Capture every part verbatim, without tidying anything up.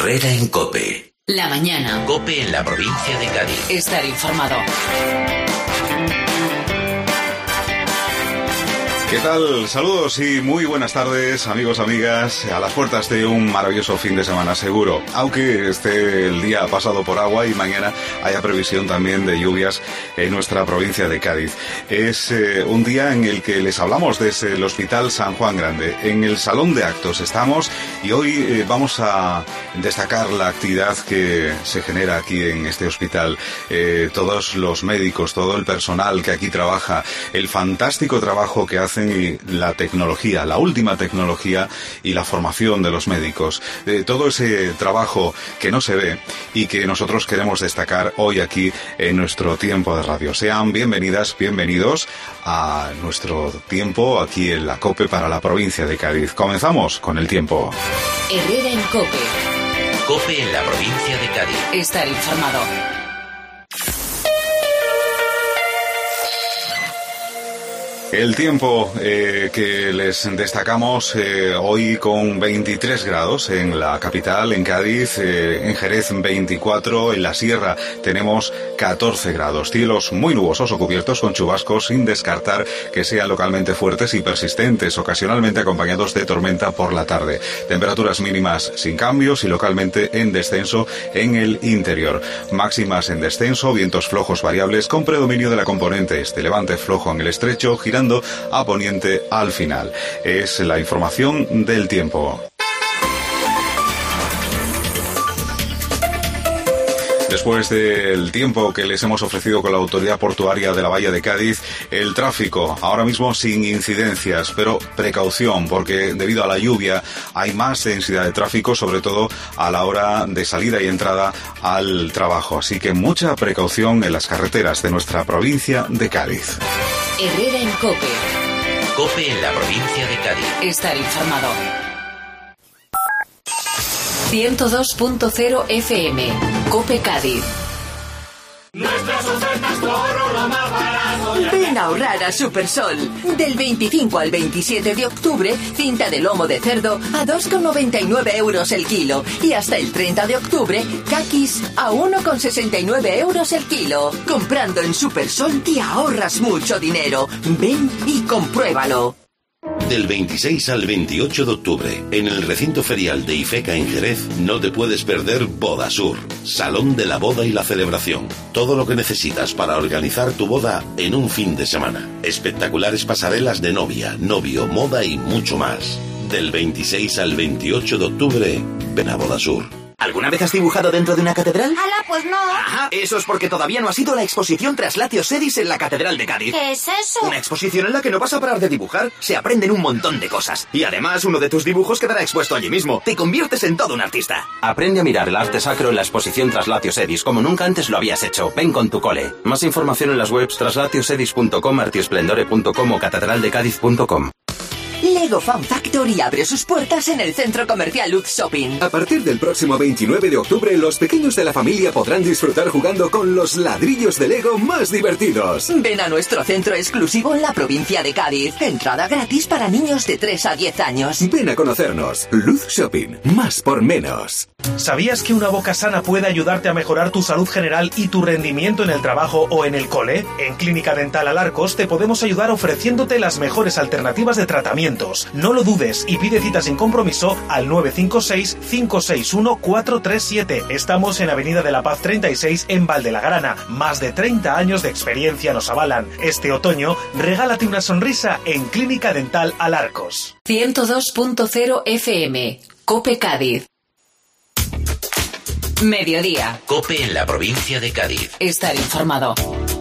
Herrera en COPE. La mañana. COPE en la provincia de Cádiz. Estar informado. ¿Qué tal? Saludos y muy buenas tardes, amigos, amigas, a las puertas de un maravilloso fin de semana seguro. Aunque esté el día pasado por agua y mañana haya previsión también de lluvias en nuestra provincia de Cádiz. Es eh, un día en el que les hablamos desde el Hospital San Juan Grande. En el Salón de Actos estamos y hoy eh, vamos a destacar la actividad que se genera aquí en este hospital. Eh, todos los médicos, todo el personal que aquí trabaja, el fantástico trabajo que hacen y la tecnología, la última tecnología y la formación de los médicos. Eh, todo ese trabajo que no se ve y que nosotros queremos destacar hoy aquí en nuestro tiempo de radio. Sean bienvenidas, bienvenidos a nuestro tiempo aquí en la COPE para la provincia de Cádiz. Comenzamos con el tiempo. Herrera en COPE. COPE en la provincia de Cádiz. Estar informado. El tiempo eh, que les destacamos eh, hoy con veintitrés grados en la capital, en Cádiz, eh, en Jerez veinticuatro, en la Sierra tenemos catorce grados. Cielos muy nubosos o cubiertos con chubascos, sin descartar que sean localmente fuertes y persistentes, ocasionalmente acompañados de tormenta por la tarde. Temperaturas mínimas sin cambios y localmente en descenso en el interior. Máximas en descenso, vientos flojos variables con predominio de la componente este, levante flojo en el estrecho, girando a poniente al final. Es la información del tiempo. Después del tiempo que les hemos ofrecido con la Autoridad Portuaria de la Bahía de Cádiz, el tráfico ahora mismo sin incidencias, pero precaución porque debido a la lluvia hay más densidad de tráfico, sobre todo a la hora de salida y entrada al trabajo. Así que mucha precaución en las carreteras de nuestra provincia de Cádiz. Herrera en COPE. COPE en la provincia de Cádiz. Estar informado. ciento dos punto cero F M. COPE Cádiz. Nuestras ofertas por oro más barato. Ven a ahorrar a Supersol. Del veinticinco al veintisiete de octubre, cinta de lomo de cerdo a dos con noventa y nueve euros el kilo. Y hasta el treinta de octubre, caquis a uno con sesenta y nueve euros el kilo. Comprando en Supersol te ahorras mucho dinero. Ven y compruébalo. Del veintiséis al veintiocho de octubre, en el recinto ferial de IFECA en Jerez, no te puedes perder Boda Sur, Salón de la Boda y la Celebración. Todo lo que necesitas para organizar tu boda en un fin de semana. Espectaculares pasarelas de novia, novio, moda y mucho más. Del veintiséis al veintiocho de octubre, ven a Boda Sur. ¿Alguna vez has dibujado dentro de una catedral? ¡Hala, pues no! Ajá, eso es porque todavía no has ido a la exposición Traslatio Sedis en la Catedral de Cádiz. ¿Qué es eso? Una exposición en la que no vas a parar de dibujar, se aprenden un montón de cosas. Y además, uno de tus dibujos quedará expuesto allí mismo. Te conviertes en todo un artista. Aprende a mirar el arte sacro en la exposición Traslatio Sedis, como nunca antes lo habías hecho. Ven con tu cole. Más información en las webs traslatiosedis punto com, artiesplendore punto com o catedral de cádiz punto com. Lego Fan Factory abre sus puertas en el centro comercial Luz Shopping. A partir del próximo veintinueve de octubre, los pequeños de la familia podrán disfrutar jugando con los ladrillos de Lego más divertidos. Ven a nuestro centro exclusivo en la provincia de Cádiz. Entrada gratis para niños de tres a diez años. Ven a conocernos. Luz Shopping. Más por menos. ¿Sabías que una boca sana puede ayudarte a mejorar tu salud general y tu rendimiento en el trabajo o en el cole? En Clínica Dental Alarcos te podemos ayudar ofreciéndote las mejores alternativas de tratamiento. No lo dudes y pide cita sin compromiso al nueve cinco seis, cinco seis uno, cuatro tres siete. Estamos en Avenida de la Paz treinta y seis en Valdelagrana. Más de treinta años de experiencia nos avalan. Este otoño, regálate una sonrisa en Clínica Dental Alarcos. ciento dos punto cero F M. COPE Cádiz. Mediodía. COPE en la provincia de Cádiz. Estar informado.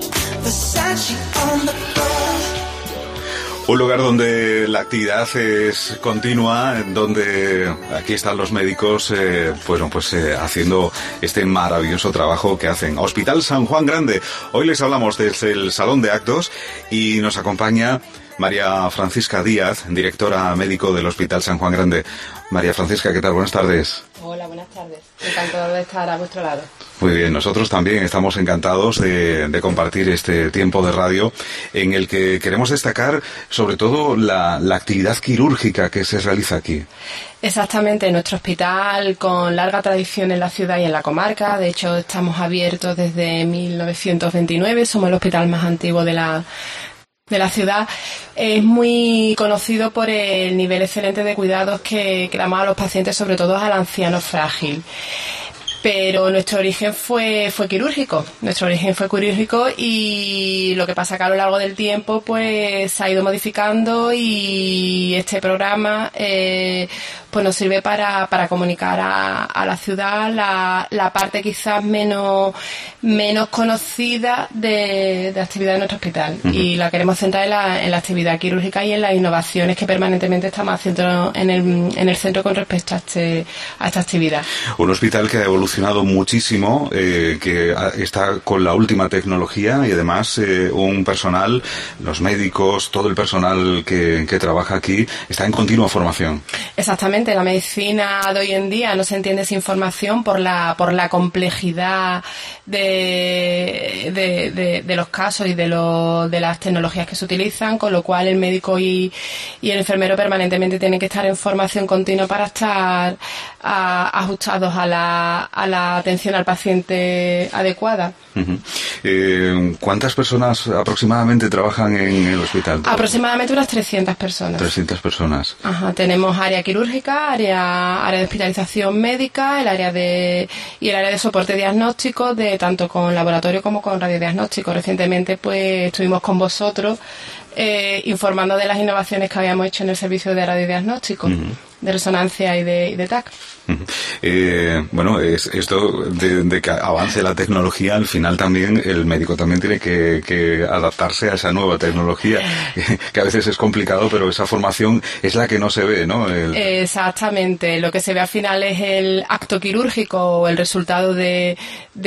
Un lugar donde la actividad es continua, donde aquí están los médicos, eh, bueno, pues eh, haciendo este maravilloso trabajo que hacen. Hospital San Juan Grande. Hoy les hablamos desde el Salón de Actos y nos acompaña María Francisca Díaz, directora médico del Hospital San Juan Grande. María Francisca, ¿qué tal? Buenas tardes. Hola, buenas tardes. Encantado de estar a vuestro lado. Muy bien, nosotros también estamos encantados de, de compartir este tiempo de radio en el que queremos destacar sobre todo la, la actividad quirúrgica que se realiza aquí. Exactamente, nuestro hospital con larga tradición en la ciudad y en la comarca. De hecho, estamos abiertos desde mil novecientos veintinueve, somos el hospital más antiguo de la de la ciudad. Es muy conocido por el nivel excelente de cuidados que, que damos a los pacientes, sobre todo al anciano frágil. Pero nuestro origen fue fue quirúrgico, nuestro origen fue quirúrgico y lo que pasa que a lo largo del tiempo pues se ha ido modificando y este programa eh, pues nos sirve para, para comunicar a, a la ciudad la, la parte quizás menos menos conocida de, de actividad de nuestro hospital. Uh-huh. Y la queremos centrar en la, en la actividad quirúrgica y en las innovaciones que permanentemente estamos haciendo en el, en el centro con respecto a, este, a esta actividad. Un hospital que ha evolucionado muchísimo, eh, que está con la última tecnología y además eh, un personal, los médicos, todo el personal que, que trabaja aquí está en continua formación. Exactamente. La medicina de hoy en día no se entiende sin formación por la por la complejidad de, de, de, de los casos y de, lo, de las tecnologías que se utilizan, con lo cual el médico y, y el enfermero permanentemente tienen que estar en formación continua para estar a, ajustados a la, a la atención al paciente adecuada. Uh-huh. Eh, ¿Cuántas personas aproximadamente trabajan en el hospital? Aproximadamente unas trescientas personas. trescientas personas. Ajá, tenemos área quirúrgica, área área de hospitalización médica, el área de y el área de soporte diagnóstico, de tanto con laboratorio como con radiodiagnóstico. Recientemente pues estuvimos con vosotros eh, informando de las innovaciones que habíamos hecho en el servicio de radiodiagnóstico, uh-huh. de resonancia y de, y de T A C. Uh-huh. Eh, bueno, es esto de, de que avance la tecnología, al final también el médico también tiene que, que adaptarse a esa nueva tecnología, que, que a veces es complicado, pero esa formación es la que no se ve, ¿no? El... Exactamente, lo que se ve al final es el acto quirúrgico o el resultado de,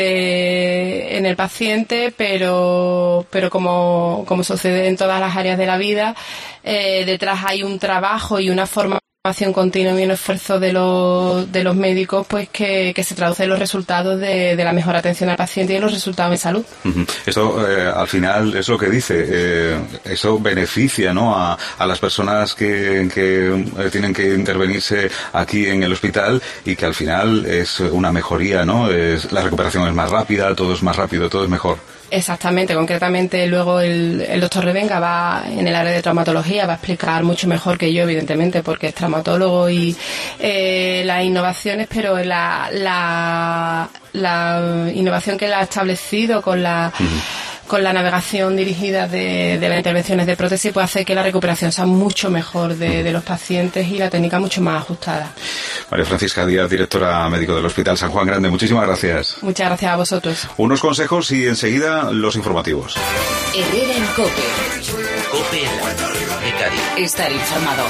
de en el paciente, pero pero como, como sucede en todas las áreas de la vida, eh, detrás hay un trabajo y una forma formación continua y un esfuerzo de los de los médicos pues que, que se traduce en los resultados de, de la mejor atención al paciente y en los resultados de salud. Uh-huh. Esto eh, al final es lo que dice, eh, eso beneficia, ¿no?, a, a las personas que, que eh, tienen que intervenirse aquí en el hospital y que al final es una mejoría, ¿no? Es, la recuperación es más rápida, todo es más rápido, todo es mejor. Exactamente, concretamente luego el, el doctor Revenga va en el área de traumatología, va a explicar mucho mejor que yo, evidentemente, porque es traumatólogo y eh, las innovaciones, pero la, la, la innovación que él ha establecido con la... Uh-huh. con la navegación dirigida de, de las intervenciones de prótesis puede hacer que la recuperación sea mucho mejor de, de los pacientes y la técnica mucho más ajustada. María Francisca Díaz, directora médico del Hospital San Juan Grande, muchísimas gracias. Muchas gracias a vosotros. Unos consejos y enseguida los informativos. Herrera en COPE. COPE en la tarde de Cádiz. Estar informado.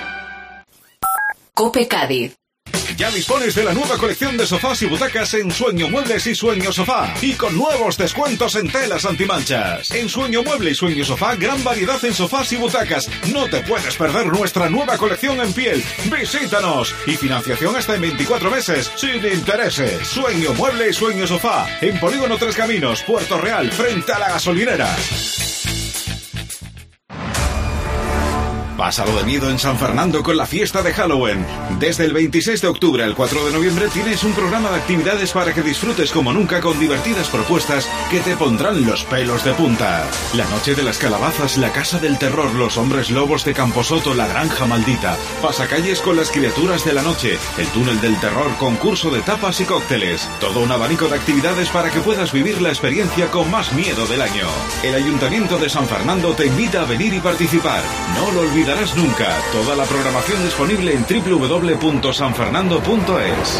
COPE Cádiz. Ya dispones de la nueva colección de sofás y butacas en Sueño Muebles y Sueño Sofá, y con nuevos descuentos en telas antimanchas. En Sueño Mueble y Sueño Sofá, gran variedad en sofás y butacas. No te puedes perder nuestra nueva colección en piel. ¡Visítanos! Y financiación hasta en veinticuatro meses, sin intereses. Sueño Mueble y Sueño Sofá, en Polígono Tres Caminos, Puerto Real, frente a la gasolinera. Pásalo de miedo en San Fernando con la fiesta de Halloween. Desde el veintiséis de octubre al cuatro de noviembre tienes un programa de actividades para que disfrutes como nunca con divertidas propuestas que te pondrán los pelos de punta. La noche de las calabazas, la casa del terror, los hombres lobos de Camposoto, la granja maldita, pasacalles con las criaturas de la noche, el túnel del terror, concurso de tapas y cócteles. Todo un abanico de actividades para que puedas vivir la experiencia con más miedo del año. El Ayuntamiento de San Fernando te invita a venir y participar. No lo olvides. Darás nunca. Toda la programación disponible en doble u doble u doble u punto san fernando punto es.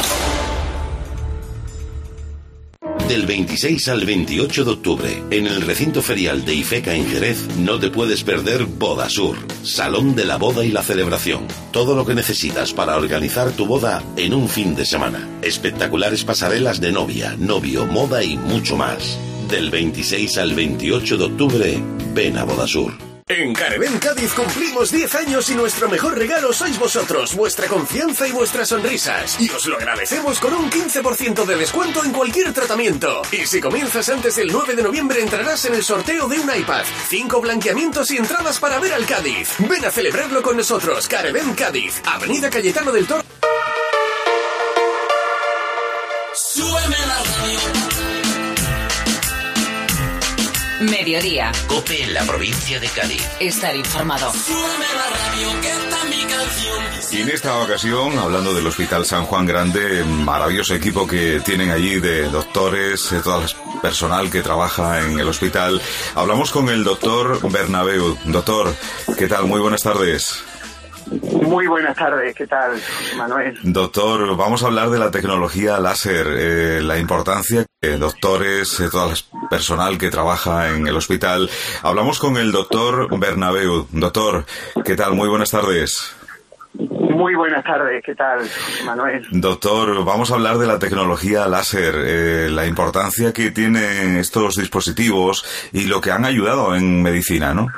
Del veintiséis al veintiocho de octubre, en el recinto ferial de IFECA en Jerez, no te puedes perder Boda Sur, Salón de la Boda y la Celebración. Todo lo que necesitas para organizar tu boda en un fin de semana. Espectaculares pasarelas de novia, novio, moda y mucho más. Del veintiséis al veintiocho de octubre, ven a Boda Sur. En Careven Cádiz cumplimos diez años y nuestro mejor regalo sois vosotros, vuestra confianza y vuestras sonrisas. Y os lo agradecemos con un quince por ciento de descuento en cualquier tratamiento. Y si comienzas antes del nueve de noviembre entrarás en el sorteo de un iPad, cinco blanqueamientos y entradas para ver al Cádiz. Ven a celebrarlo con nosotros. Careven Cádiz, Avenida Cayetano del Toro. Súbeme la radio. Mediodía. COPE en la provincia de Cádiz. Estar informado. Súbeme la radio, que está mi canción. Y en esta ocasión, hablando del Hospital San Juan Grande, maravilloso equipo que tienen allí de doctores, de todo el personal que trabaja en el hospital, hablamos con el doctor Bernabeu. Doctor, ¿qué tal? Muy buenas tardes. Muy buenas tardes, ¿qué tal, Manuel? Doctor, vamos a hablar de la tecnología láser, eh, la importancia de doctores, de todo el personal que trabaja en el hospital. Hablamos con el doctor Bernabeu. Doctor, ¿qué tal? Muy buenas tardes. Muy buenas tardes, ¿qué tal, Manuel? Doctor, vamos a hablar de la tecnología láser, eh, la importancia que tienen estos dispositivos y lo que han ayudado en medicina, ¿no?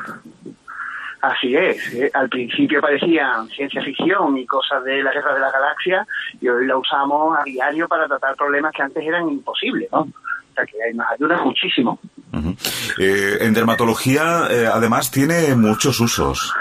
Así es, ¿eh? Al principio parecían ciencia ficción y cosas de la guerra de las galaxias y hoy la usamos a diario para tratar problemas que antes eran imposibles, ¿no? O sea que nos ayuda muchísimo. Uh-huh. Eh, en dermatología, eh, además, tiene muchos usos.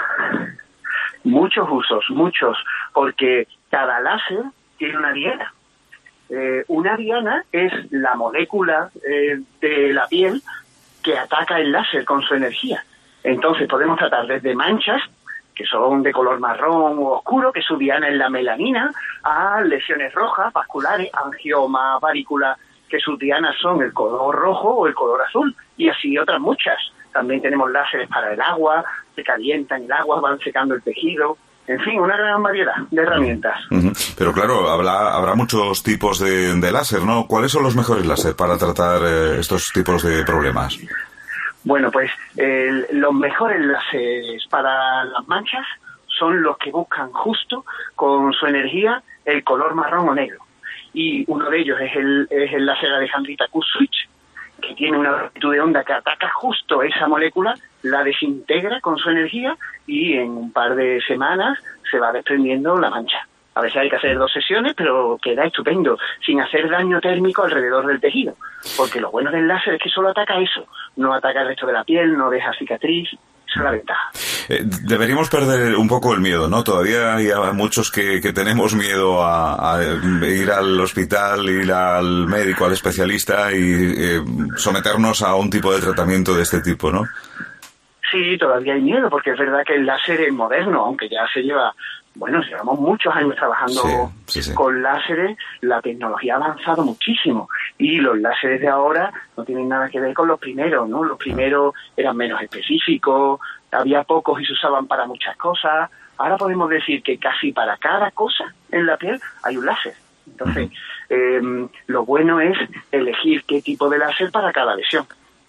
Muchos usos, muchos, porque cada láser tiene una diana. Eh, una diana es la molécula eh, de la piel que ataca el láser con su energía. Entonces podemos tratar desde manchas, que son de color marrón o oscuro, que su diana es la melanina, a lesiones rojas, vasculares, angiomas, varículas, que sus dianas son el color rojo o el color azul, y así otras muchas. También tenemos láseres para el agua, se calientan el agua, van secando el tejido. En fin, una gran variedad de herramientas. Uh-huh. Pero claro, habrá, habrá muchos tipos de, de láser, ¿no? ¿Cuáles son los mejores láser para tratar eh, estos tipos de problemas? Bueno, pues eh, los mejores láseres para las manchas son los que buscan justo con su energía el color marrón o negro. Y uno de ellos es el, es el láser alejandrita Q-Switch, que tiene una longitud de onda que ataca justo esa molécula, la desintegra con su energía y en un par de semanas se va desprendiendo la mancha. A veces hay que hacer dos sesiones, pero queda estupendo, sin hacer daño térmico alrededor del tejido. Porque lo bueno del láser es que solo ataca eso, no ataca el resto de la piel, no deja cicatriz. Esa es la ventaja. Eh, deberíamos perder un poco el miedo, ¿no? Todavía hay muchos que, que tenemos miedo a, a ir al hospital, ir al médico, al especialista y eh, someternos a un tipo de tratamiento de este tipo, ¿no? Sí, todavía hay miedo, porque es verdad que el láser es moderno, aunque ya se lleva... Bueno, llevamos muchos años trabajando sí, sí, sí. con láseres, la tecnología ha avanzado muchísimo y los láseres de ahora no tienen nada que ver con los primeros, ¿no? Los primeros eran menos específicos, había pocos y se usaban para muchas cosas. Ahora podemos decir que casi para cada cosa en la piel hay un láser. Entonces, eh, lo bueno es elegir qué tipo de láser para cada lesión.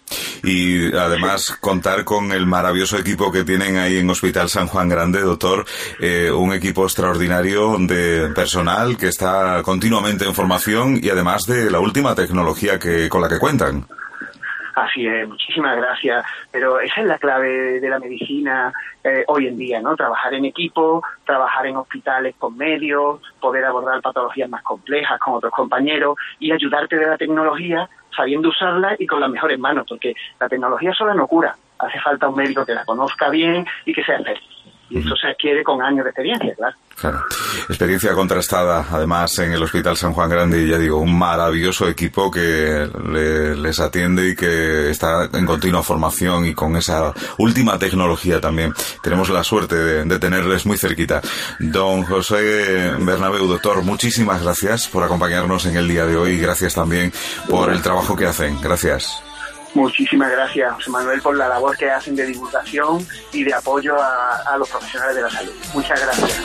Y además contar con el maravilloso equipo que tienen ahí en Hospital San Juan Grande, doctor, eh, un equipo extraordinario de personal que está continuamente en formación y además de la última tecnología que con la que cuentan. Así es, muchísimas gracias. Pero esa es la clave de la medicina eh, hoy en día, ¿no? Trabajar en equipo, trabajar en hospitales con medios, poder abordar patologías más complejas con otros compañeros y ayudarte de la tecnología sabiendo usarla y con las mejores manos, porque la tecnología sola no cura. Hace falta un médico que la conozca bien y que sea experto. Y eso se adquiere con años de experiencia, claro. Claro. Experiencia contrastada, además, en el Hospital San Juan Grande, y ya digo, un maravilloso equipo que le, les atiende y que está en continua formación y con esa última tecnología también. Tenemos la suerte de, de tenerles muy cerquita. Don José Bernabeu, doctor, muchísimas gracias por acompañarnos en el día de hoy y gracias también por el trabajo que hacen. Gracias. Muchísimas gracias, José Manuel, por la labor que hacen de divulgación y de apoyo a, a los profesionales de la salud. Muchas gracias.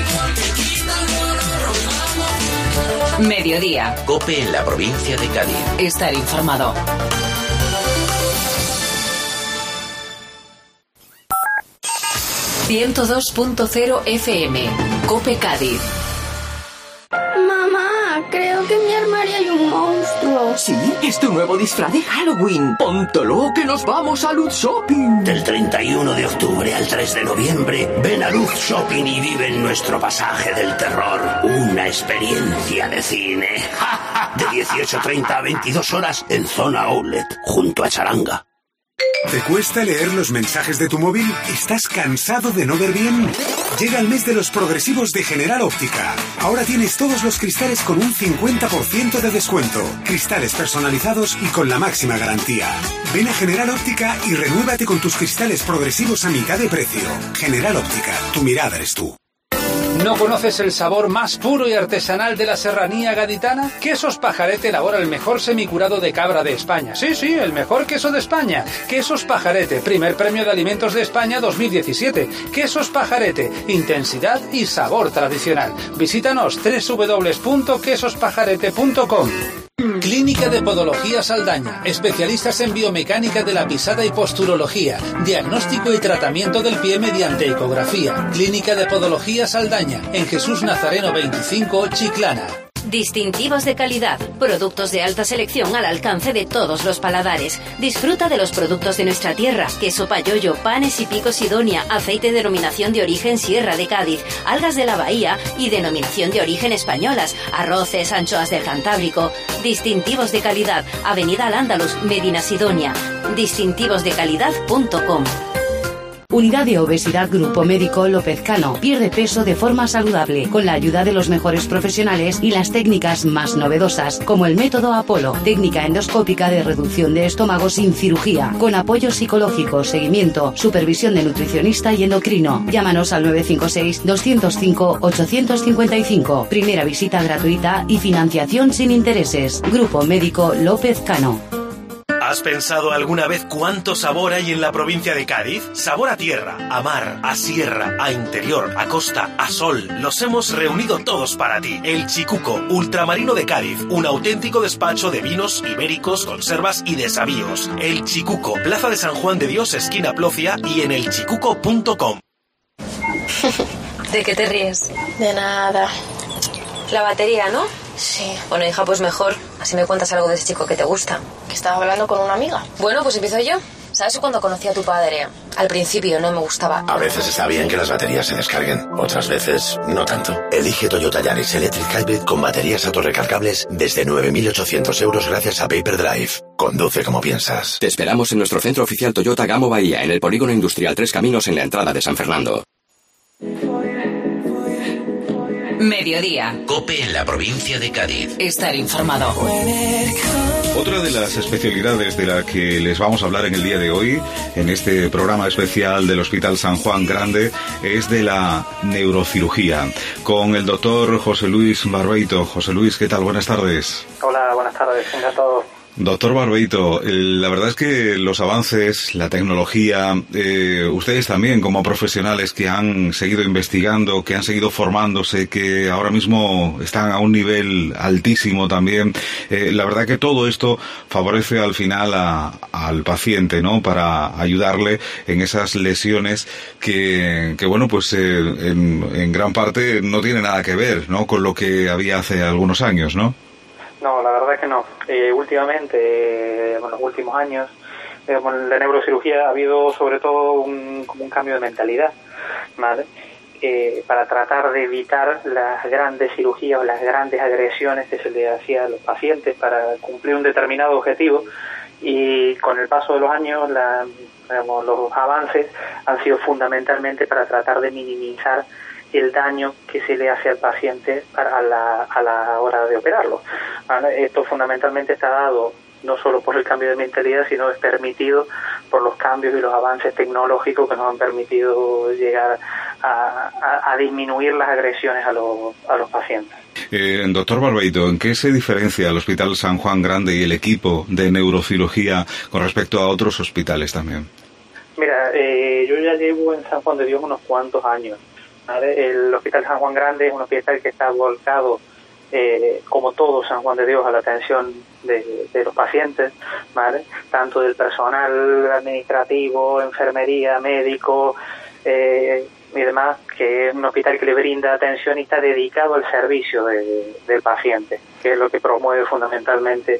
Mediodía. COPE en la provincia de Cádiz. Estar informado. ciento dos punto cero F M. COPE Cádiz. Mamá, creo que en mi armario hay un monstruo. verlo. Sí, es tu nuevo disfraz de Halloween. Póntelo que nos vamos a Luz Shopping. Del treinta y uno de octubre al tres de noviembre, ven a Luz Shopping y vive en nuestro pasaje del terror. Una experiencia de cine. De dieciocho treinta a veintidós horas en zona Outlet, junto a Charanga. ¿Te cuesta leer los mensajes de tu móvil? ¿Estás cansado de no ver bien? Llega el mes de los progresivos de General Óptica. Ahora tienes todos los cristales con un cincuenta por ciento de descuento. Cristales personalizados y con la máxima garantía. Ven a General Óptica y renuévate con tus cristales progresivos a mitad de precio. General Óptica, tu mirada eres tú. ¿No conoces el sabor más puro y artesanal de la serranía gaditana? Quesos Pajarete elabora el mejor semicurado de cabra de España. Sí, sí, el mejor queso de España. Quesos Pajarete, primer premio de alimentos de España dos mil diecisiete. Quesos Pajarete, intensidad y sabor tradicional. Visítanos doble u doble u doble u punto quesos pajarete punto com. Clínica de Podología Saldaña, especialistas en biomecánica de la pisada y posturología, diagnóstico y tratamiento del pie mediante ecografía. Clínica de Podología Saldaña, en Jesús Nazareno veinticinco, Chiclana. Distintivos de calidad, productos de alta selección al alcance de todos los paladares. Disfruta de los productos de nuestra tierra: queso Payollo, panes y picos Sidonia, aceite de denominación de origen Sierra de Cádiz, algas de la Bahía y denominación de origen españolas, arroces, anchoas del Cantábrico. Distintivos de calidad, Avenida Al-Ándalus, Medina Sidonia. distintivos de calidad punto com. Unidad de Obesidad Grupo Médico López Cano. Pierde peso de forma saludable con la ayuda de los mejores profesionales y las técnicas más novedosas, como el método Apolo, técnica endoscópica de reducción de estómago sin cirugía, con apoyo psicológico, seguimiento, supervisión de nutricionista y endocrino. Llámanos al nueve cinco seis, dos cero cinco, ocho cinco cinco. Primera visita gratuita y financiación sin intereses. Grupo Médico López Cano. ¿Has pensado alguna vez cuánto sabor hay en la provincia de Cádiz? Sabor a tierra, a mar, a sierra, a interior, a costa, a sol. Los hemos reunido todos para ti. El Chicuco, ultramarino de Cádiz. Un auténtico despacho de vinos ibéricos, conservas y desavíos. El Chicuco, Plaza de San Juan de Dios, esquina Plocia y en el chicuco punto com. ¿De qué te ríes? De nada. La batería, ¿no? Sí. Bueno, hija, pues mejor. Así me cuentas algo de ese chico que te gusta. Que estaba hablando con una amiga. Bueno, pues empiezo yo. ¿Sabes cuando conocí a tu padre? Al principio no me gustaba. A veces está bien que las baterías se descarguen. Otras veces, no tanto. Elige Toyota Yaris Electric Hybrid con baterías autorrecargables desde nueve mil ochocientos euros gracias a Paper Drive. Conduce como piensas. Te esperamos en nuestro centro oficial Toyota Gamo Bahía, en el Polígono Industrial Tres Caminos, en la entrada de San Fernando. Mediodía. COPE en la provincia de Cádiz. Estar informado. Otra de las especialidades de la que les vamos a hablar en el día de hoy, en este programa especial del Hospital San Juan Grande, es de la neurocirugía. Con el doctor José Luis Barbeito. José Luis, ¿qué tal? Buenas tardes. Hola, buenas tardes. Encantado. Doctor Barbeito, la verdad es que los avances, la tecnología, eh, ustedes también como profesionales que han seguido investigando, que han seguido formándose, que ahora mismo están a un nivel altísimo también, eh, la verdad que todo esto favorece al final a, al paciente, ¿no? Para ayudarle en esas lesiones que, que bueno, pues eh, en, en gran parte no tiene nada que ver, ¿no? Con lo que había hace algunos años, ¿no? No, la verdad es que no. Eh, últimamente, eh, en los últimos años, eh, en la neurocirugía ha habido sobre todo un, como un cambio de mentalidad, ¿vale? Eh, para tratar de evitar las grandes cirugías o las grandes agresiones que se le hacía a los pacientes para cumplir un determinado objetivo, y con el paso de los años la, digamos, los avances han sido fundamentalmente para tratar de minimizar el daño que se le hace al paciente a la, a la hora de operarlo. Esto fundamentalmente está dado no solo por el cambio de mentalidad, sino es permitido por los cambios y los avances tecnológicos que nos han permitido llegar a, a, a disminuir las agresiones a los, a los pacientes. Eh, doctor Barbeito, ¿en qué se diferencia el Hospital San Juan Grande y el equipo de neurocirugía con respecto a otros hospitales también? Mira, eh, yo ya llevo en San Juan de Dios unos cuantos años. ¿Vale? El Hospital San Juan Grande es un hospital que está volcado, eh, como todo San Juan de Dios, a la atención de, de los pacientes, ¿vale? Tanto del personal administrativo, enfermería, médico eh, y demás, que es un hospital que le brinda atención y está dedicado al servicio de, del paciente, que es lo que promueve fundamentalmente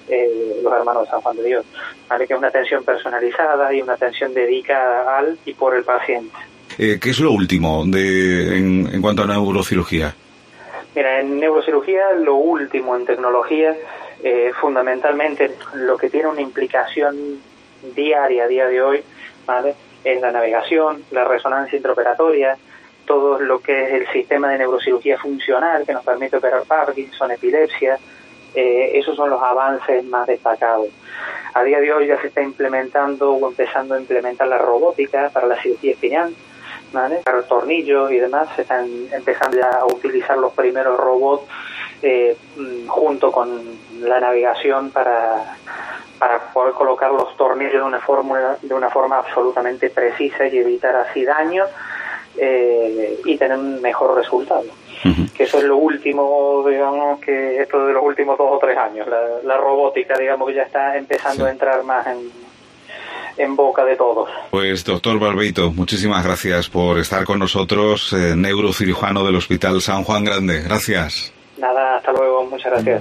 eh, los hermanos de San Juan de Dios, ¿vale? Que es una atención personalizada y una atención dedicada al y por el paciente. Eh, ¿Qué es lo último de, en, en cuanto a neurocirugía? Mira, en neurocirugía lo último en tecnología, eh, fundamentalmente lo que tiene una implicación diaria a día de hoy, ¿vale? Es la navegación, la resonancia intraoperatoria, todo lo que es el sistema de neurocirugía funcional que nos permite operar Parkinson, epilepsia. Eh, esos son los avances más destacados. A día de hoy ya se está implementando o empezando a implementar la robótica para la cirugía espinal, ¿vale? Para los tornillos y demás se están empezando ya a utilizar los primeros robots eh, junto con la navegación para para poder colocar los tornillos de una forma de una forma absolutamente precisa y evitar así daños eh, y tener un mejor resultado. Uh-huh. Que eso es lo último, digamos, que esto de los últimos dos o tres años, la, la robótica, digamos, que ya está empezando sí. a entrar más en en boca de todos. Pues doctor Barbeito, muchísimas gracias por estar con nosotros, eh, neurocirujano del Hospital San Juan Grande. Gracias. Nada, hasta luego, muchas gracias.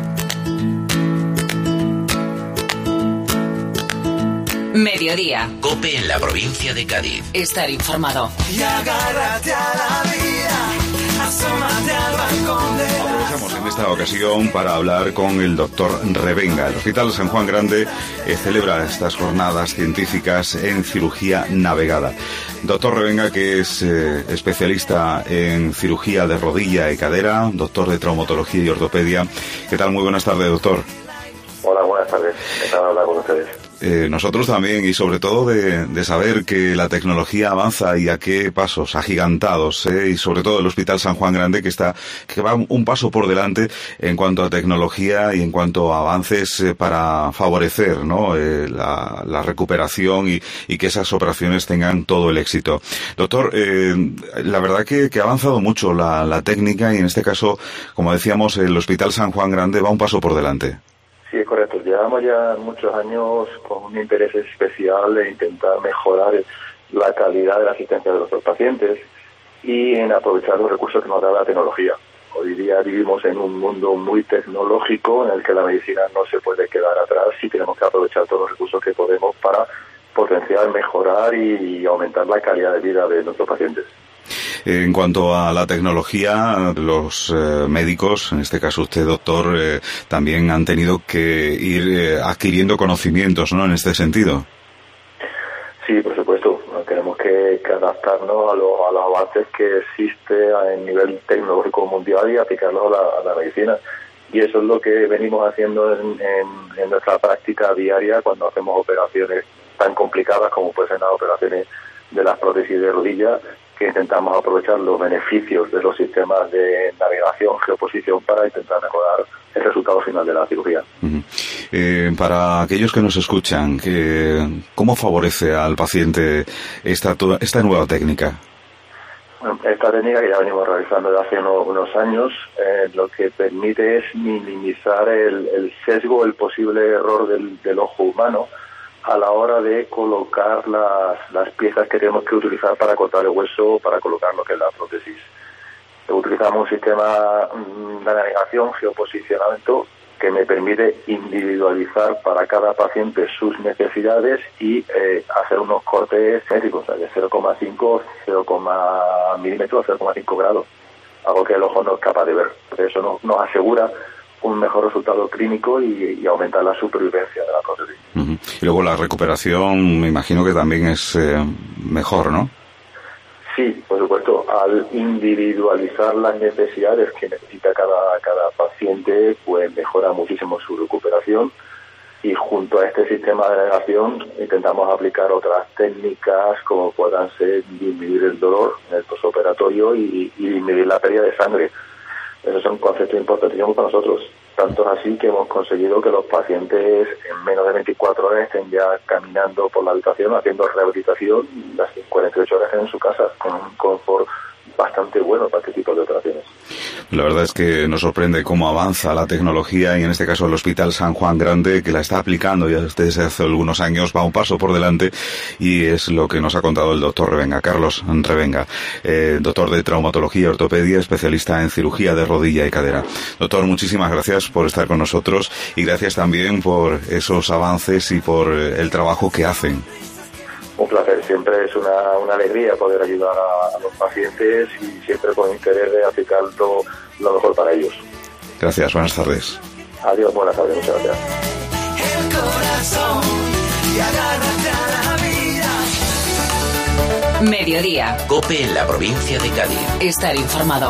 Mediodía. COPE en la provincia de Cádiz. Estar informado. Y agárrate a la vida, asómate al balcón de la... Aprovechamos en esta ocasión para hablar con el doctor Revenga. El Hospital San Juan Grande eh, celebra estas jornadas científicas en cirugía navegada. Doctor Revenga, que es eh, especialista en cirugía de rodilla y cadera, doctor de traumatología y ortopedia. ¿Qué tal? Muy buenas tardes, doctor. Hola, buenas tardes. Encantado de hablar con ustedes. Eh, nosotros también, y sobre todo de, de saber que la tecnología avanza y a qué pasos agigantados, eh, y sobre todo el Hospital San Juan Grande que está que va un paso por delante en cuanto a tecnología y en cuanto a avances eh, para favorecer, ¿no? eh, la, la recuperación y, y que esas operaciones tengan todo el éxito. Doctor, eh, la verdad que, que ha avanzado mucho la, la técnica y en este caso, como decíamos, el Hospital San Juan Grande va un paso por delante. Sí, es correcto. Llevamos ya muchos años con un interés especial en intentar mejorar la calidad de la asistencia de nuestros pacientes y en aprovechar los recursos que nos da la tecnología. Hoy día vivimos en un mundo muy tecnológico en el que la medicina no se puede quedar atrás y tenemos que aprovechar todos los recursos que podemos para potenciar, mejorar y aumentar la calidad de vida de nuestros pacientes. En cuanto a la tecnología, los eh, médicos, en este caso usted, doctor, eh, también han tenido que ir eh, adquiriendo conocimientos, ¿no?, en este sentido. Sí, por supuesto. Tenemos que, que adaptarnos a, lo, a los avances que existe a nivel tecnológico mundial y aplicarlos a la, a la medicina. Y eso es lo que venimos haciendo en, en, en nuestra práctica diaria cuando hacemos operaciones tan complicadas como pueden ser las operaciones de las prótesis de rodilla, que intentamos aprovechar los beneficios de los sistemas de navegación, geoposición para intentar mejorar el resultado final de la cirugía. Uh-huh. Eh, para aquellos que nos escuchan, que, ¿cómo favorece al paciente esta, esta nueva técnica? Bueno, esta técnica que ya venimos realizando desde hace unos, unos años, eh, lo que permite es minimizar el, el sesgo, el posible error del, del ojo humano a la hora de colocar las, las piezas que tenemos que utilizar para cortar el hueso, para colocar lo que es la prótesis. Utilizamos un sistema de navegación, geoposicionamiento, que me permite individualizar para cada paciente sus necesidades y eh, hacer unos cortes métricos, o sea, de cero coma cinco, cero milímetros, cero coma cinco grados, algo que el ojo no es capaz de ver. Eso nos, nos asegura un mejor resultado clínico y, y aumentar la supervivencia de la prótesis. Uh-huh. Y luego la recuperación, me imagino que también es eh, mejor, ¿no? Sí, por supuesto. Al individualizar las necesidades que necesita cada, cada paciente, pues mejora muchísimo su recuperación. Y junto a este sistema de navegación intentamos aplicar otras técnicas como puedan ser disminuir el dolor en el postoperatorio y, y disminuir la pérdida de sangre. Esos son conceptos importantísimos para nosotros. Tanto es así que hemos conseguido que los pacientes en menos de veinticuatro horas estén ya caminando por la habitación, haciendo rehabilitación, y las cuarenta y ocho horas en su casa, con un confort bastante bueno para este tipo de operaciones. La verdad es que nos sorprende cómo avanza la tecnología y en este caso el Hospital San Juan Grande, que la está aplicando ya desde hace algunos años, va un paso por delante y es lo que nos ha contado el doctor Revenga, Carlos Revenga, eh, doctor de traumatología y ortopedia, especialista en cirugía de rodilla y cadera. Doctor, muchísimas gracias por estar con nosotros y gracias también por esos avances y por el trabajo que hacen. Un placer, siempre es una, una alegría poder ayudar a, a los pacientes y siempre con interés de aplicar lo, lo mejor para ellos. Gracias, buenas tardes. Adiós, buenas tardes, muchas gracias. El corazón y agárrate a la vida. Mediodía. COPE en la provincia de Cádiz. Estar informado.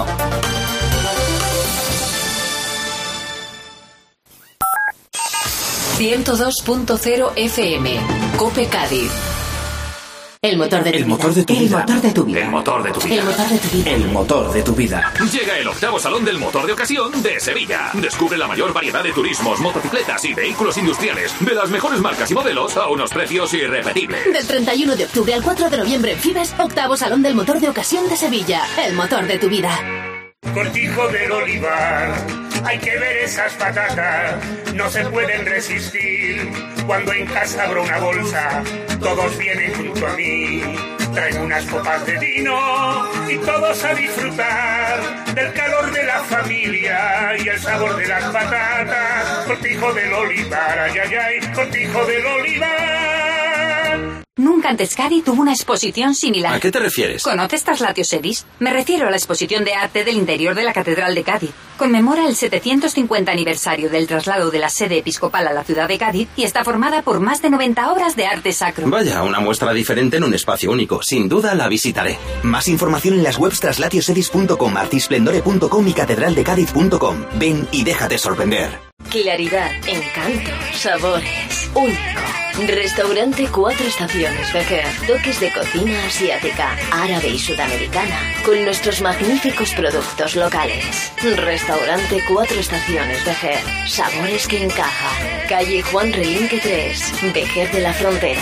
ciento dos punto cero F M. COPE Cádiz. El motor de tu El vida. motor de tu El vida. motor de tu vida. El motor de tu vida. El motor de tu vida. El motor de tu vida. Llega el octavo Salón del Motor de Ocasión de Sevilla. Descubre la mayor variedad de turismos, motocicletas y vehículos industriales de las mejores marcas y modelos a unos precios irrepetibles. Del treinta y uno de octubre al cuatro de noviembre en Fibes, octavo Salón del Motor de Ocasión de Sevilla. El motor de tu vida. Cortijo del Olivar, hay que ver esas patatas, no se pueden resistir. Cuando en casa abro una bolsa, todos vienen junto a mí. Traigo unas copas de vino y todos a disfrutar del calor de la familia y el sabor de las patatas. Cortijo del Olivar, ay, ay, ay, Cortijo del Olivar. Nunca antes Cádiz tuvo una exposición similar. ¿A qué te refieres? ¿Conoces Traslacios Sedis? Me refiero a la exposición de arte del interior de la Catedral de Cádiz. Conmemora el setecientos cincuenta aniversario del traslado de la sede episcopal a la ciudad de Cádiz y está formada por más de noventa obras de arte sacro. Vaya, una muestra diferente en un espacio único. Sin duda la visitaré. Más información en las webs traslaciosedis punto com, artisplendore punto com y catedraldecadiz punto com. Ven y déjate sorprender. Claridad, encanto, sabores, único. Restaurante Cuatro Estaciones Vejer. Toques de cocina asiática, árabe y sudamericana, con nuestros magníficos productos locales. Restaurante Cuatro Estaciones Vejer. Sabores que encajan. Calle Juan Relinque tres, Vejer de la Frontera.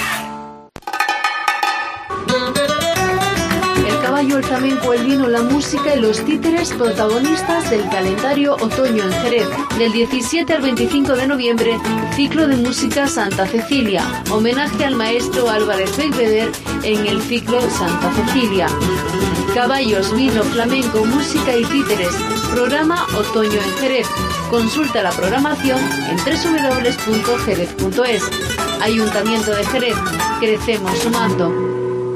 El caballo, el flamenco, el vino, la música y los títeres protagonistas del calendario Otoño en Jerez. Del diecisiete al veinticinco de noviembre, ciclo de música Santa Cecilia. Homenaje al maestro Álvarez Bellveder en el ciclo Santa Cecilia. Caballos, vino, flamenco, música y títeres. Programa Otoño en Jerez. Consulta la programación en doble u doble u doble u punto jerez punto es. Ayuntamiento de Jerez. Crecemos sumando.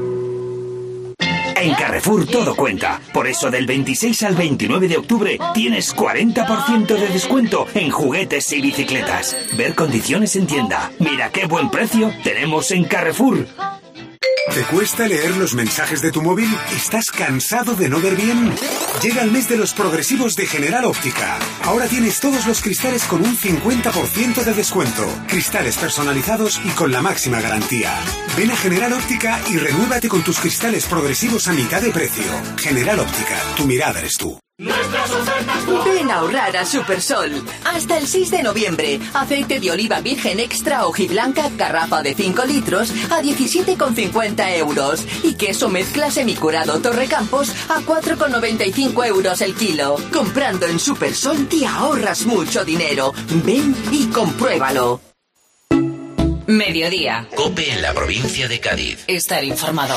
En Carrefour todo cuenta. Por eso del veintiséis al veintinueve de octubre tienes cuarenta por ciento de descuento en juguetes y bicicletas. Ver condiciones en tienda. Mira qué buen precio tenemos en Carrefour. ¿Te cuesta leer los mensajes de tu móvil? ¿Estás cansado de no ver bien? Llega el mes de los progresivos de General Óptica. Ahora tienes todos los cristales con un cincuenta por ciento de descuento. Cristales personalizados y con la máxima garantía. Ven a General Óptica y renuévate con tus cristales progresivos a mitad de precio. General Óptica, tu mirada eres tú. Ven a ahorrar a Supersol. Hasta el seis de noviembre. Aceite de oliva virgen extra hojiblanca, garrafa de cinco litros a diecisiete con cincuenta euros. Y queso mezcla semicurado Torrecampos a cuatro con noventa y cinco euros el kilo. Comprando en Supersol te ahorras mucho dinero. Ven y compruébalo. Mediodía. COPE en la provincia de Cádiz. Estar informado.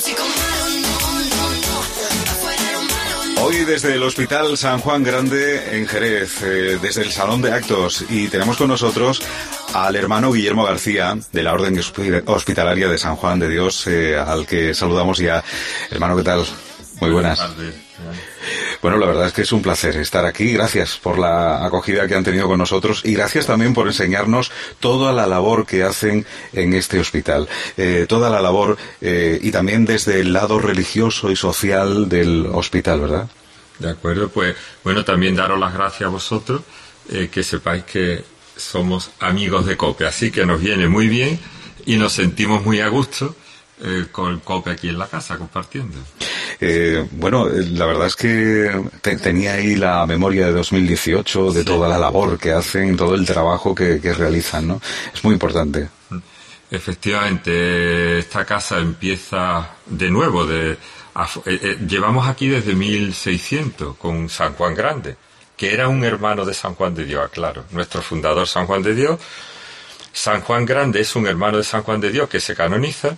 Hoy desde el Hospital San Juan Grande en Jerez, eh, desde el Salón de Actos, y tenemos con nosotros al hermano Guillermo García de la Orden Hospitalaria de San Juan de Dios, eh, al que saludamos ya. Hermano, ¿qué tal? Muy buenas. Bueno, la verdad es que es un placer estar aquí. Gracias por la acogida que han tenido con nosotros y gracias también por enseñarnos toda la labor que hacen en este hospital. Eh, toda la labor eh, y también desde el lado religioso y social del hospital, ¿verdad? De acuerdo, pues bueno, también daros las gracias a vosotros, eh, que sepáis que somos amigos de COPE, así que nos viene muy bien y nos sentimos muy a gusto eh, con COPE aquí en la casa compartiendo. Eh, bueno, la verdad es que te, tenía ahí la memoria de dos mil dieciocho, de sí. Toda la labor que hacen, todo el trabajo que, que realizan, ¿no? Es muy importante. Efectivamente, esta casa empieza de nuevo, de eh, eh, llevamos aquí desde mil seiscientos con San Juan Grande, que era un hermano de San Juan de Dios, claro, nuestro fundador San Juan de Dios. San Juan Grande es un hermano de San Juan de Dios que se canoniza,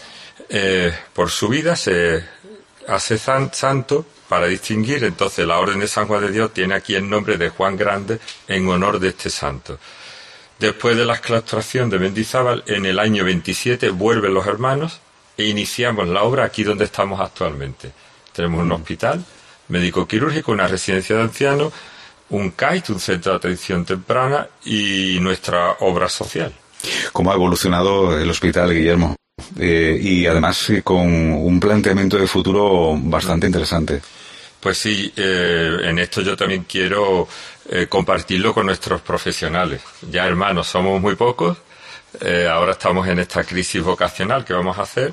eh, por su vida se hace san, santo para distinguir, entonces la Orden de San Juan de Dios tiene aquí el nombre de Juan Grande en honor de este santo. Después de la exclaustración de Mendizábal, en el año veintisiete vuelven los hermanos e iniciamos la obra aquí donde estamos actualmente. Tenemos un hospital médico-quirúrgico, una residencia de ancianos, un C A I T, un centro de atención temprana, y nuestra obra social. ¿Cómo ha evolucionado el hospital, Guillermo? Eh, y además eh, con un planteamiento de futuro bastante interesante. Pues sí, eh, en esto yo también quiero eh, compartirlo con nuestros profesionales. Ya hermanos somos muy pocos, eh, ahora estamos en esta crisis vocacional que vamos a hacer,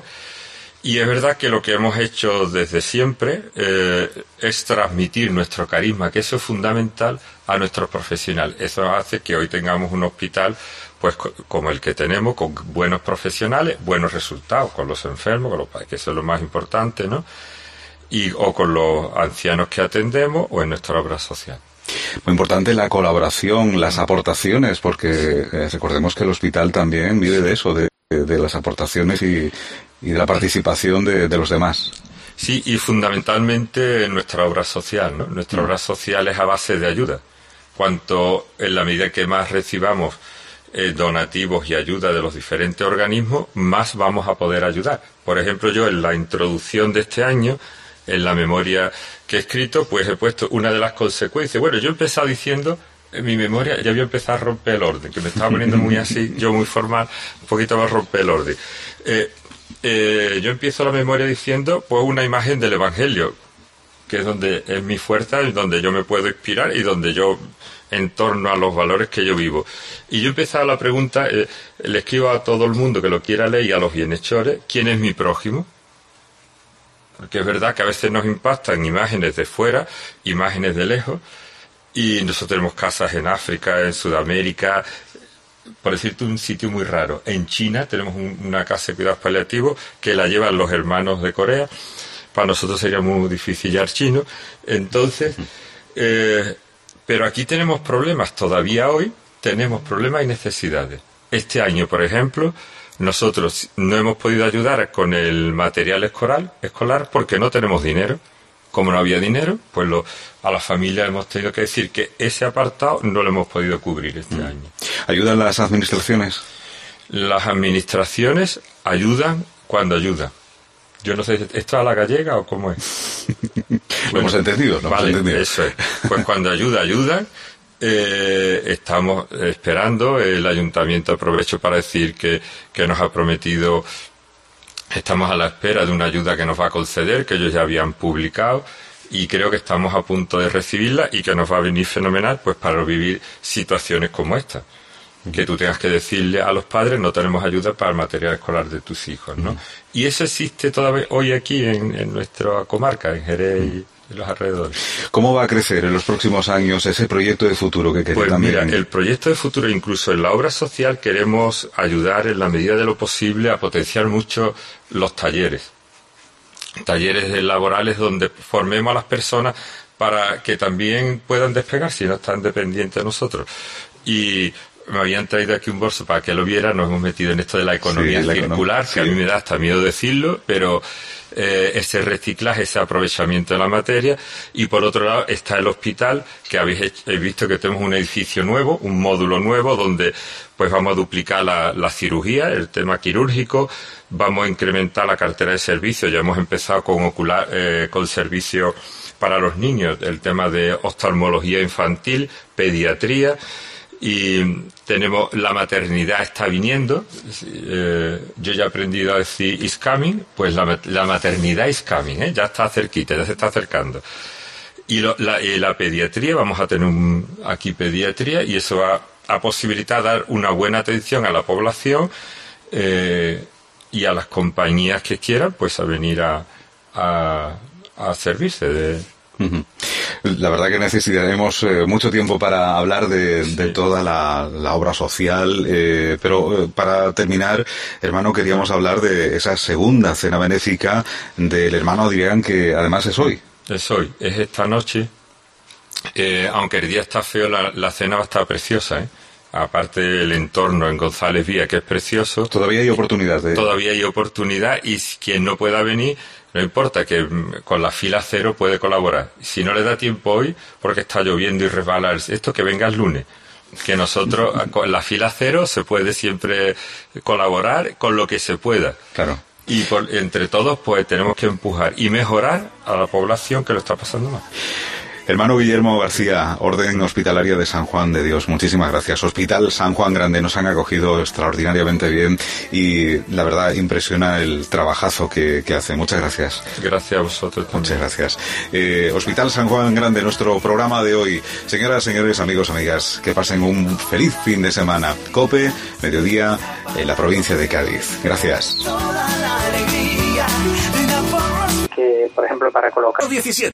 y es verdad que lo que hemos hecho desde siempre eh, es transmitir nuestro carisma, que eso es fundamental, a nuestros profesionales. Eso hace que hoy tengamos un hospital pues como el que tenemos, con buenos profesionales, buenos resultados con los enfermos, con los padres, que eso es lo más importante, ¿no? Y, o con los ancianos que atendemos, o en nuestra obra social. Muy importante la colaboración, las aportaciones, porque eh, recordemos que el hospital también vive de eso, de, de las aportaciones y, y de la participación de, de los demás. Sí, y fundamentalmente nuestra obra social, ¿no? Nuestra mm. obra social es a base de ayuda. Cuanto en la medida que más recibamos eh, donativos y ayuda de los diferentes organismos, más vamos a poder ayudar. Por ejemplo, yo en la introducción de este año, en la memoria que he escrito, pues he puesto una de las consecuencias. Bueno, yo he empezado diciendo, en mi memoria ya voy a empezar a romper el orden, que me estaba poniendo muy así, yo muy formal, un poquito más romper el orden. Eh, eh, yo empiezo la memoria diciendo, pues una imagen del Evangelio, que es donde es mi fuerza, es donde yo me puedo inspirar y donde yo, en torno a los valores que yo vivo. Y yo empezaba la pregunta, eh, le escribo a todo el mundo que lo quiera leer y a los bienhechores, ¿quién es mi prójimo? Porque es verdad que a veces nos impactan imágenes de fuera, imágenes de lejos, y nosotros tenemos casas en África, en Sudamérica, por decirte un sitio muy raro. En China tenemos un, una casa de cuidados paliativos que la llevan los hermanos de Corea. Para nosotros sería muy difícil llevar chino. Entonces, eh, pero aquí tenemos problemas, todavía hoy tenemos problemas y necesidades. Este año, por ejemplo, nosotros no hemos podido ayudar con el material escolar, escolar porque no tenemos dinero. Como no había dinero, pues lo, a las familias hemos tenido que decir que ese apartado no lo hemos podido cubrir este mm. año. ¿Ayudan las administraciones? Las administraciones ayudan cuando ayudan. Yo no sé, ¿esto es a la gallega o cómo es? Lo bueno, hemos entendido, lo vale, hemos entendido. Eso es. Pues cuando ayuda, ayudan. Eh, estamos esperando, el ayuntamiento, aprovecho para decir que, que nos ha prometido, estamos a la espera de una ayuda que nos va a conceder, que ellos ya habían publicado, y creo que estamos a punto de recibirla y que nos va a venir fenomenal pues para vivir situaciones como esta. Que tú tengas que decirle a los padres, no tenemos ayuda para el material escolar de tus hijos, ¿no? Uh-huh. Y eso existe todavía hoy aquí en, en nuestra comarca, en Jerez uh-huh. y en los alrededores. ¿Cómo va a crecer en los próximos años ese proyecto de futuro que queréis pues también? Mira, el proyecto de futuro, incluso en la obra social, queremos ayudar en la medida de lo posible a potenciar mucho los talleres. Talleres laborales donde formemos a las personas para que también puedan despegar si no están dependientes de nosotros. Y me habían traído aquí un bolso para que lo viera, nos hemos metido en esto de la economía sí, circular, la econom- que sí. a mí me da hasta miedo decirlo, pero eh, ese reciclaje, ese aprovechamiento de la materia. Y por otro lado está el hospital, que habéis hecho, he visto que tenemos un edificio nuevo, un módulo nuevo, donde pues vamos a duplicar la, la cirugía, el tema quirúrgico, vamos a incrementar la cartera de servicios, ya hemos empezado con ocular, eh, con servicios para los niños, el tema de oftalmología infantil, pediatría. Y tenemos, la maternidad está viniendo, eh, yo ya he aprendido a decir is coming, pues la, la maternidad is coming, ¿eh? Ya está cerquita, ya se está acercando. Y lo, la, y la pediatría, vamos a tener un, aquí pediatría, y eso va a posibilitar dar una buena atención a la población eh, y a las compañías que quieran pues a venir a, a, a servirse de... Uh-huh. La verdad que necesitaremos eh, mucho tiempo para hablar de, de toda la, la obra social, eh, pero eh, para terminar, hermano, queríamos hablar de esa segunda cena benéfica del hermano Adrián, que además es hoy. Es hoy, es esta noche. Eh, aunque el día está feo, la, la cena va a estar preciosa, ¿eh? Aparte del entorno en González Vía, que es precioso. Todavía hay oportunidad de... Todavía hay oportunidad, y quien no pueda venir, no importa, que con la fila cero puede colaborar. Si no le da tiempo hoy, porque está lloviendo y resbala esto, que venga el lunes. Que nosotros, con la fila cero, se puede siempre colaborar con lo que se pueda. Claro. Y por, entre todos, pues tenemos que empujar y mejorar a la población que lo está pasando mal. Hermano Guillermo García, Orden Hospitalaria de San Juan de Dios, muchísimas gracias. Hospital San Juan Grande, nos han acogido extraordinariamente bien y la verdad impresiona el trabajazo que, que hace. Muchas gracias. Gracias a vosotros también. Muchas gracias. Eh, Hospital San Juan Grande, nuestro programa de hoy. Señoras, señores, amigos, amigas, que pasen un feliz fin de semana. COPE, mediodía, en la provincia de Cádiz. Gracias. Que, por ejemplo, para colocar... diecisiete